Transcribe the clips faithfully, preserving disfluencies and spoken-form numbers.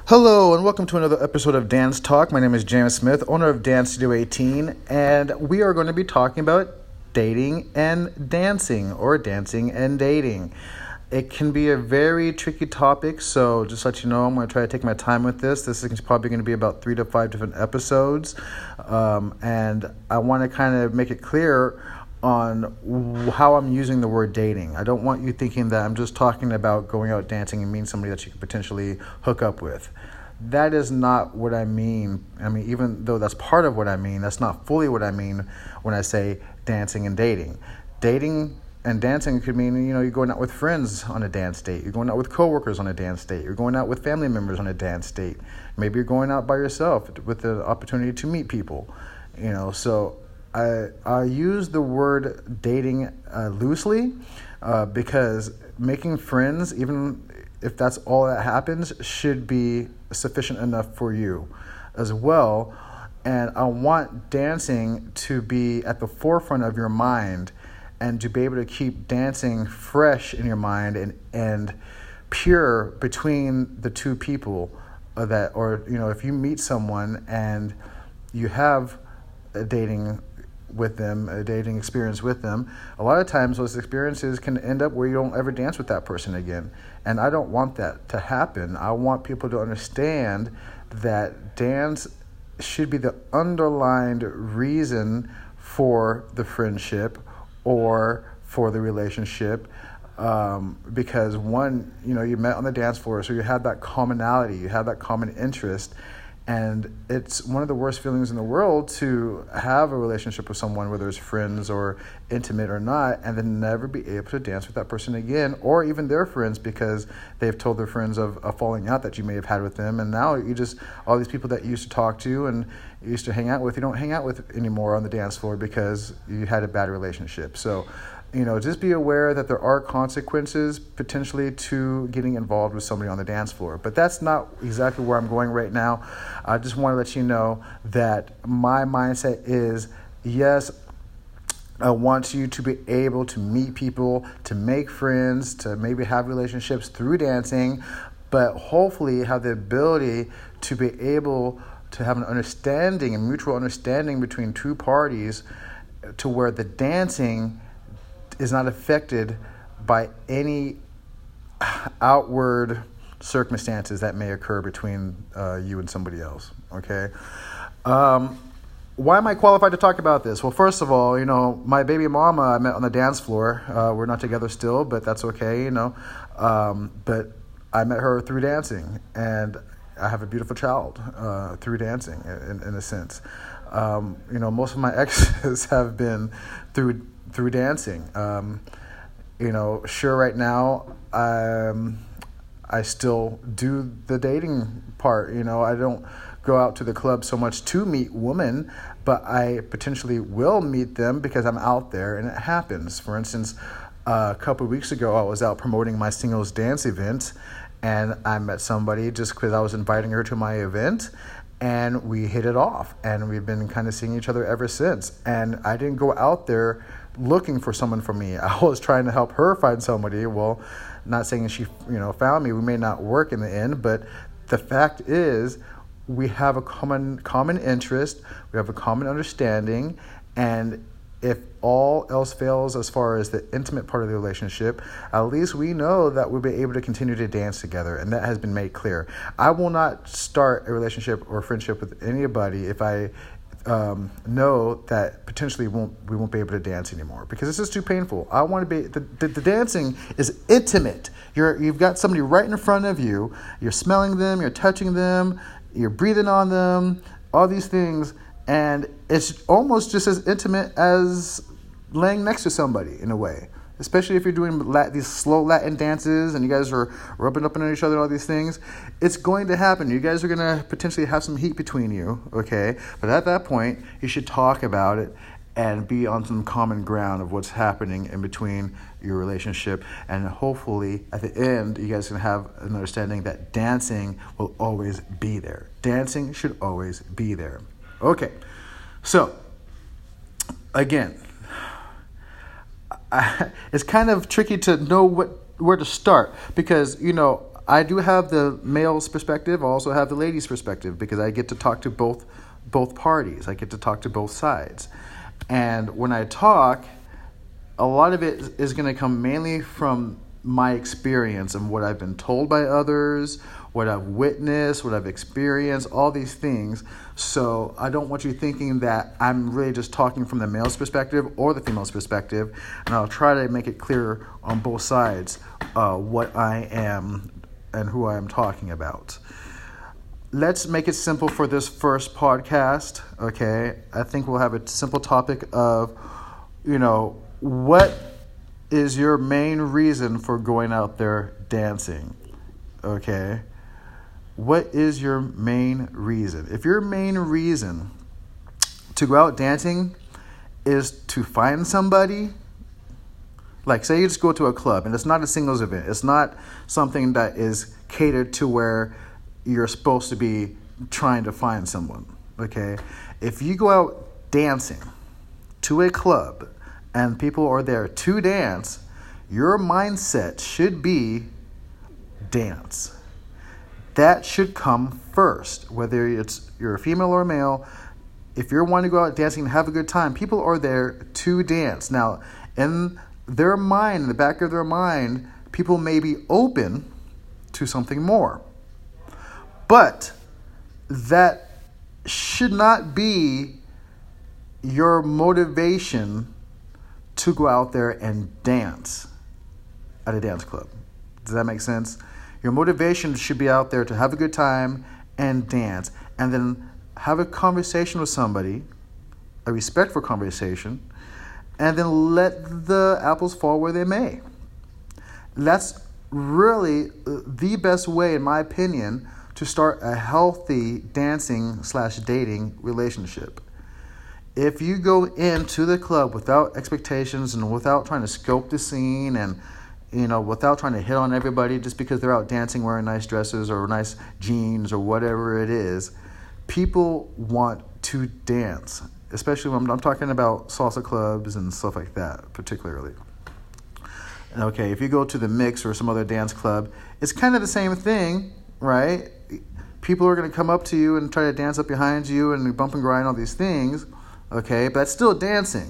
Hello and welcome to another episode of Dance Talk. My name is James Smith, owner of Dance Studio eighteen, and we are going to be talking about dating and dancing, or dancing and dating. It can be a very tricky topic, so just to let you know, I'm going to try to take my time with this. This is probably going to be about three to five different episodes, um, and I want to kind of make it clear on how I'm using the word dating. I don't want you thinking that I'm just talking about going out dancing and meeting somebody that you could potentially hook up with. That is not what I mean. I mean, even though that's part of what I mean, that's not fully what I mean when I say dancing and dating. Dating and dancing could mean, you know, you're going out with friends on a dance date. You're going out with coworkers on a dance date. You're going out with family members on a dance date. Maybe you're going out by yourself with the opportunity to meet people. You know, so I, I use the word dating uh, loosely uh, because making friends, even if that's all that happens, should be sufficient enough for you as well. And I want dancing to be at the forefront of your mind and to be able to keep dancing fresh in your mind and, and pure between the two people uh, that, or, you know, if you meet someone and you have a dating with them, a dating experience with them, a lot of times those experiences can end up where you don't ever dance with that person again. And I don't want that to happen. I want people to understand that dance should be the underlined reason for the friendship or for the relationship. Um, because one, you know, you met on the dance floor, so you have that commonality, you have that common interest. And it's one of the worst feelings in the world to have a relationship with someone, whether it's friends or intimate or not, and then never be able to dance with that person again, or even their friends, because they've told their friends of a falling out that you may have had with them. And now you just, all these people that you used to talk to and you used to hang out with, you don't hang out with anymore on the dance floor because you had a bad relationship. So, you know, just be aware that there are consequences potentially to getting involved with somebody on the dance floor. But that's not exactly where I'm going right now. I just want to let you know that my mindset is, yes, I want you to be able to meet people, to make friends, to maybe have relationships through dancing, but hopefully have the ability to be able to have an understanding, a mutual understanding between two parties, to where the dancing is not affected by any outward circumstances that may occur between uh, you and somebody else, okay? Um, why am I qualified to talk about this? Well, first of all, you know, my baby mama I met on the dance floor. Uh, we're not together still, but that's okay, you know. Um, but I met her through dancing, and I have a beautiful child uh, through dancing, in, in a sense. Um, you know, most of my exes have been through through dancing. Um, you know, sure, right now, um, I still do the dating part. You know, I don't go out to the club so much to meet women, but I potentially will meet them because I'm out there and it happens. For instance, uh, a couple of weeks ago, I was out promoting my singles dance event, and I met somebody just because I was inviting her to my event, and we hit it off, and we've been kind of seeing each other ever since. And I didn't go out there looking for someone for me. I was trying to help her find somebody. Well, not saying she, you know, found me. We may not work in the end, but the fact is we have a common common interest. We have a common understanding, and if all else fails as far as the intimate part of the relationship, at least we know that we'll be able to continue to dance together, and that has been made clear. I will not start a relationship or friendship with anybody if I um, know that potentially won't we won't be able to dance anymore, because this is too painful. I want to be the, the, the dancing is intimate. You're you've got somebody right in front of you. You're smelling them. You're touching them. You're breathing on them. All these things. And it's almost just as intimate as laying next to somebody in a way, especially if you're doing Latin, these slow Latin dances and you guys are rubbing up on each other, all these things. It's going to happen. You guys are going to potentially have some heat between you, okay? But at that point, you should talk about it and be on some common ground of what's happening in between your relationship. And hopefully, at the end, you guys can have an understanding that dancing will always be there. Dancing should always be there. Okay, so, again, I, it's kind of tricky to know what where to start because, you know, I do have the male's perspective. I also have the lady's perspective because I get to talk to both both parties. I get to talk to both sides. And when I talk, a lot of it is going to come mainly from my experience and what I've been told by others, what I've witnessed, what I've experienced, all these things. So I don't want you thinking that I'm really just talking from the male's perspective or the female's perspective, and I'll try to make it clear on both sides uh, what I am and who I am talking about. Let's make it simple for this first podcast, okay? I think we'll have a simple topic of, you know, what is your main reason for going out there dancing, okay? What is your main reason? If your main reason to go out dancing is to find somebody, like say you just go to a club and it's not a singles event. It's not something that is catered to where you're supposed to be trying to find someone, okay? If you go out dancing to a club and people are there to dance, your mindset should be dance. That should come first, whether it's you're a female or a male. If you're wanting to go out dancing and have a good time, people are there to dance. Now, in their mind, in the back of their mind, people may be open to something more. But that should not be your motivation to go out there and dance at a dance club. Does that make sense? Your motivation should be out there to have a good time and dance, and then have a conversation with somebody, a respectful conversation, and then let the apples fall where they may. That's really the best way, in my opinion, to start a healthy dancing slash dating relationship. If you go into the club without expectations and without trying to scope the scene and, you know, without trying to hit on everybody just because they're out dancing wearing nice dresses or nice jeans or whatever it is, people want to dance, especially when I'm talking about salsa clubs and stuff like that, particularly. Okay, if you go to the Mix or some other dance club, it's kind of the same thing, right? People are going to come up to you and try to dance up behind you and bump and grind, all these things, okay? But that's still dancing.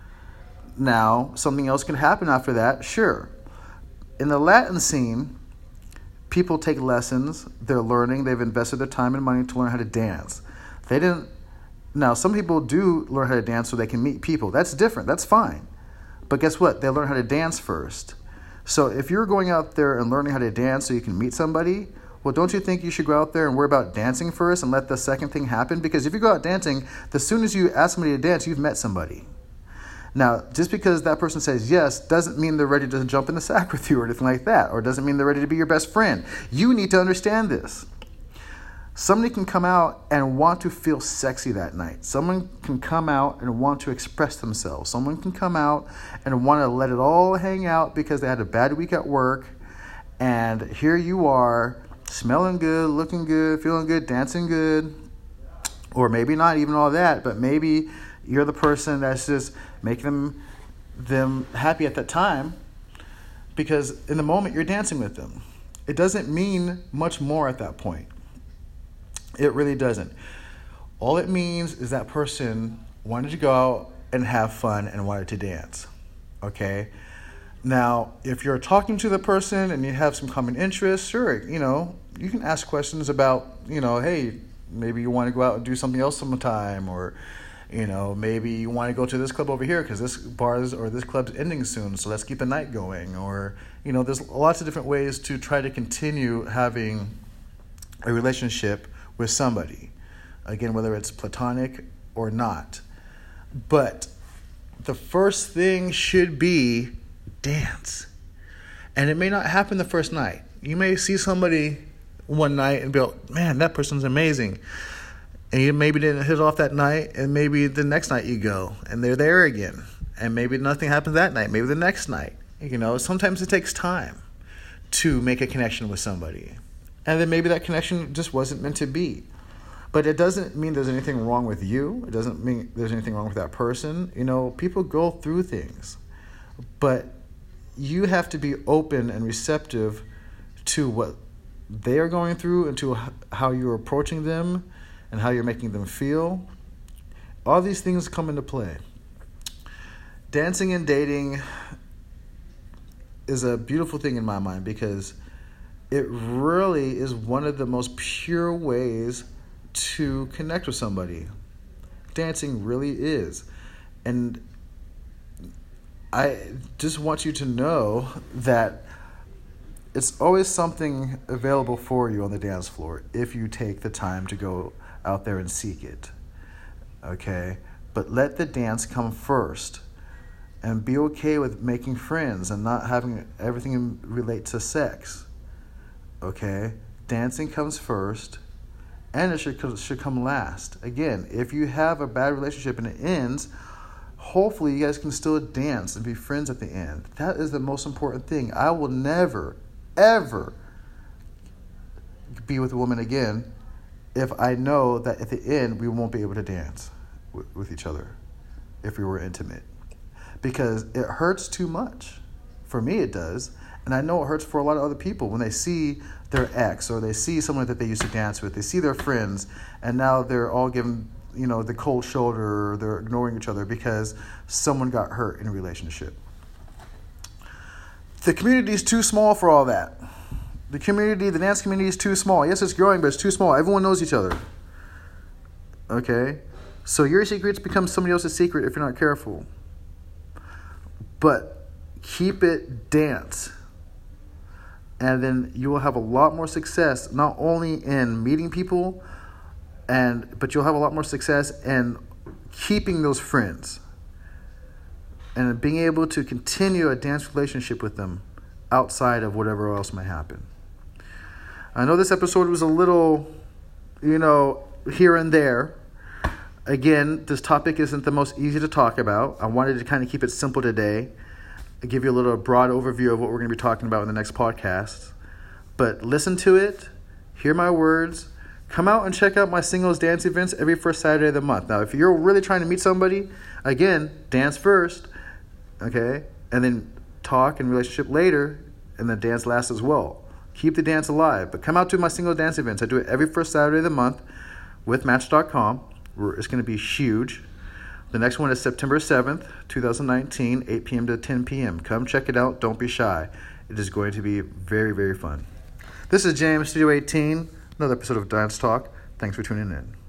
Now, something else can happen after that, sure. In the Latin scene, people take lessons, they're learning, they've invested their time and money to learn how to dance. They didn't. Now, some people do learn how to dance so they can meet people. That's different, that's fine. But guess what? They learn how to dance first. So if you're going out there and learning how to dance so you can meet somebody, well, don't you think you should go out there and worry about dancing first and let the second thing happen? Because if you go out dancing, as soon as you ask somebody to dance, you've met somebody. Now, just because that person says yes doesn't mean they're ready to jump in the sack with you or anything like that, or doesn't mean they're ready to be your best friend. You need to understand this. Somebody can come out and want to feel sexy that night. Someone can come out and want to express themselves. Someone can come out and want to let it all hang out because they had a bad week at work, and here you are, smelling good, looking good, feeling good, dancing good, or maybe not even all that, but maybe you're the person that's just making them, them happy at that time because in the moment you're dancing with them. It doesn't mean much more at that point. It really doesn't. All it means is that person wanted to go out and have fun and wanted to dance, okay? Now, if you're talking to the person and you have some common interests, sure, you know, you can ask questions about, you know, hey, maybe you want to go out and do something else sometime, or, you know, maybe you want to go to this club over here because this bar is, or this club's ending soon, so let's keep a night going. Or, you know, there's lots of different ways to try to continue having a relationship with somebody. Again, whether it's platonic or not. But the first thing should be dance. And it may not happen the first night. You may see somebody one night and be like, man, that person's amazing. And you maybe didn't hit it off that night, and maybe the next night you go and they're there again. And maybe nothing happens that night, maybe the next night. You know, sometimes it takes time to make a connection with somebody. And then maybe that connection just wasn't meant to be. But it doesn't mean there's anything wrong with you. It doesn't mean there's anything wrong with that person. You know, people go through things. But you have to be open and receptive to what they are going through, into how you're approaching them and how you're making them feel. All these things come into play. Dancing and dating is a beautiful thing in my mind because it really is one of the most pure ways to connect with somebody. Dancing really is. And I just want you to know that it's always something available for you on the dance floor if you take the time to go out there and seek it. Okay? But let the dance come first. And be okay with making friends and not having everything relate to sex. Okay? Dancing comes first, and it should, should come last. Again, if you have a bad relationship and it ends, hopefully you guys can still dance and be friends at the end. That is the most important thing. I will never, ever be with a woman again if I know that at the end we won't be able to dance with, with each other if we were intimate. Because it hurts too much. For me, it does. And I know it hurts for a lot of other people when they see their ex or they see someone that they used to dance with. They see their friends, and now they're all giving, you know, the cold shoulder, or they're ignoring each other because someone got hurt in a relationship. The community is too small for all that. The community, the dance community is too small. Yes, it's growing, but it's too small. Everyone knows each other. Okay? So your secrets become somebody else's secret if you're not careful. But keep it dance. And then you will have a lot more success, not only in meeting people, and but you'll have a lot more success in keeping those friends and being able to continue a dance relationship with them outside of whatever else might happen. I know this episode was a little, you know, here and there. Again, this topic isn't the most easy to talk about. I wanted to kind of keep it simple today. I'll give you a little broad overview of what we're going to be talking about in the next podcast. But listen to it, hear my words, come out and check out my singles dance events every first Saturday of the month. Now, if you're really trying to meet somebody, again, dance first, okay? And then talk and relationship later, and then dance last as well. Keep the dance alive. But come out to my single dance events. I do it every first Saturday of the month with Match dot com. It's going to be huge. The next one is September seventh, twenty nineteen, eight p.m. to ten p.m. Come check it out. Don't be shy. It is going to be very, very fun. This is James, Studio eighteen, another episode of Dance Talk. Thanks for tuning in.